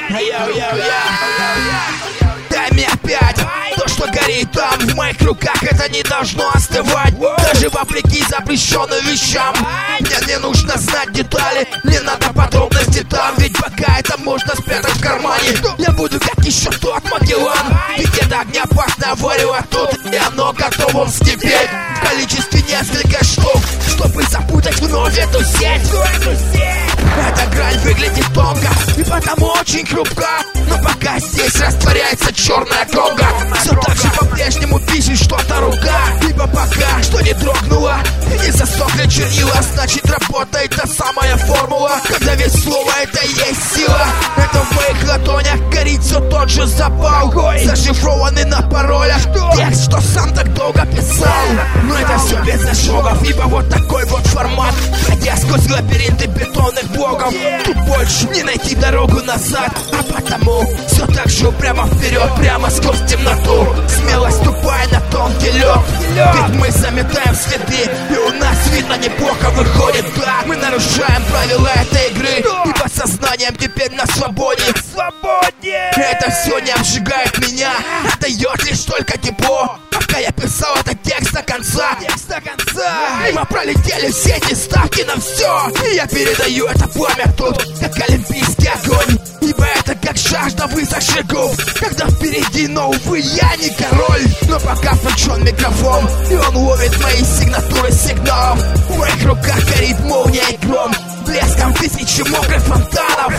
Дай мне опять то, что горит там в моих руках, это не должно остывать. Даже вопреки запрещенным вещам. Мне не нужно знать детали, не надо подробности там. Ведь пока это можно спрятать в кармане, я буду как еще тот Магеллан. Ведь это огня пахнет варево тут, и оно готово вскипеть в количестве несколько штук, чтобы запутать вновь эту сеть. Эта грань выглядит тонко и потому очень хрупка, но пока здесь растворяется черная конга, все так же по-прежнему пишет что-то рука. Ибо пока что не дрогнула и не засохли чернила, значит работает та самая формула, когда ведь слово это и есть сила. Это в моих ладонях горит все тот же запал, зашифрованный на паролях текст, что сам так долго писал. Но это все без ожогов, ибо вот такой вот формат, пройдя сквозь лабиринты бетонных блоков, тут больше не найти дорогу назад, а потому все так же упрямо вперед, прямо сквозь темноту, смело ступая на тонкий лед. Ведь мы заметаем следы, и у нас видно неплохо выходит, да. Мы нарушаем правила этой игры, ибо сознанием теперь на свободе. Это все не обжигает меня, а дает лишь только тепло. Пока я писал этот текст до конца, мимо пролетели все эти ставки на все, и я передаю это пламя тут, как олимпийский огонь. Ибо это как жажда высохших губ, когда впереди, но увы, я не король. Но пока включен микрофон, и он ловит мои сигнатуры сигналов. В моих руках горит молния и гром, блеском тысячи мокрых фонтанов.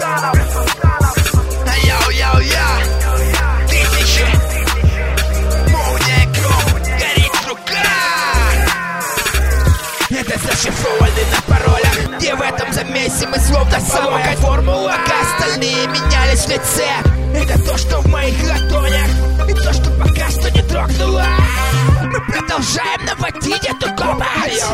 Яу-яу-я, тысячи, молния и гром, горит в руках. Это зашифрованный на паролях, где в этом замесе мы словно самая формула. Пока остальные менялись в лице, это то, что в моих ладонях, и то, что пока что не трогнуло. Мы продолжаем наводить эту копоть.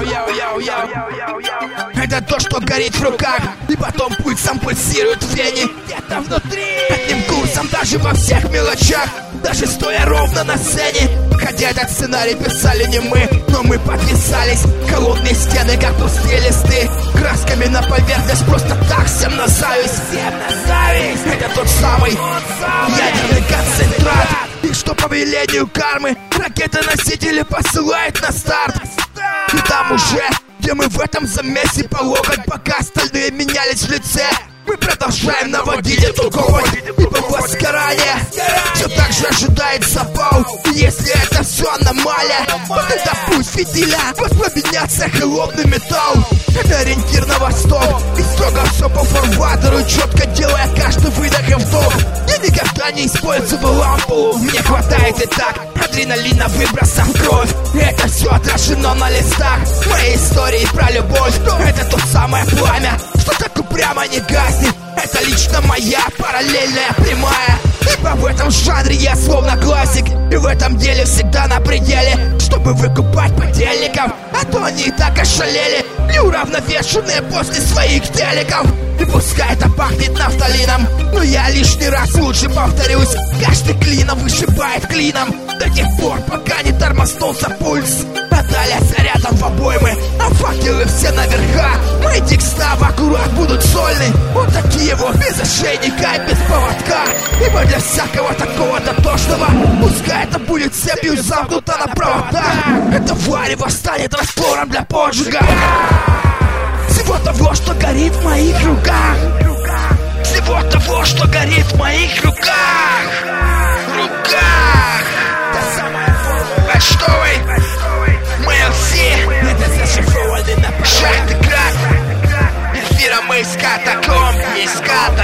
Это то, что горит в руках, и потом пульсом пульсирует в вене где-то внутри. Одним курсом даже во всех мелочах, даже стоя ровно на сцене. Хотя этот сценарий писали не мы, но мы подписались. Холодные стены, как пустые листы, красками на поверхность просто так всем на зависть. Это тот самый ядерный концентрат, и что по велению кармы ракеты-носители посылает на старт. И там уже, где мы в этом замесе по локоть, пока остальные менялись в лице, мы продолжаем наводить эту копоть, ибо возгорание все так же ожидает запал. И если это все аномалия, тогда пусть фитиля воспламенятся холодный металл. Это ориентир на восток, и строго все по фарватеру, четко делая каждый выдох и вдох. Я никогда не использовал лампу, мне хватает и так адреналина выбросов в кровь. И это все отражено на листах моей истории про любовь. Это то самое пламя, что так упрямо не гаснет. Это лично моя параллельная прямая, ибо в этом жанре я словно классик, и в этом деле всегда на пределе, чтобы выкупать подельников, а то они и так ошалели, неуравновешенные после своих телеков. И пускай это пахнет нафталином, но я лишний раз лучше повторюсь: каждый клином вышибает клином до тех пор, пока не тормознулся пульс. А далее зарядом в обоймы, а факелы все наверха. Мои текста в аккурат будут сольны, вот такие вот, без ошейника и без поводка. Ибо для всякого такого дотошного пускай это будет цепью замкнуто на проводах. Это варево станет раствором для поджига всего того, что горит в моих руках. Всего того, что горит в моих руках. Та самая формула почтовой. Мы все, это зашифрованный на шахты крак. Эфира мы из катакомб, не из катакомб.